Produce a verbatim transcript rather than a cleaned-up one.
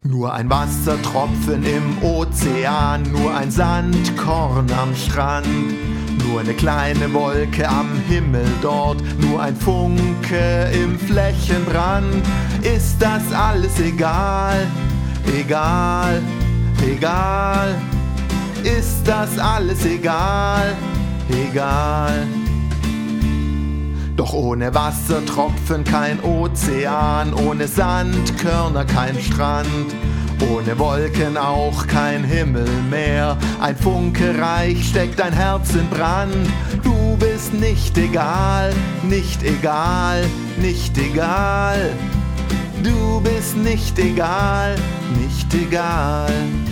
Nur ein Wassertropfen im Ozean, nur ein Sandkorn am Strand, nur eine kleine Wolke am Himmel dort, nur ein Funke im Flächenbrand. Ist das alles egal? Egal, egal. Ist das alles egal? Egal. Doch ohne Wassertropfen kein Ozean, ohne Sandkörner kein Strand, ohne Wolken auch kein Himmel mehr. Ein Funke Reich steckt dein Herz in Brand. Du bist nicht egal, nicht egal, nicht egal. Du bist nicht egal, nicht egal.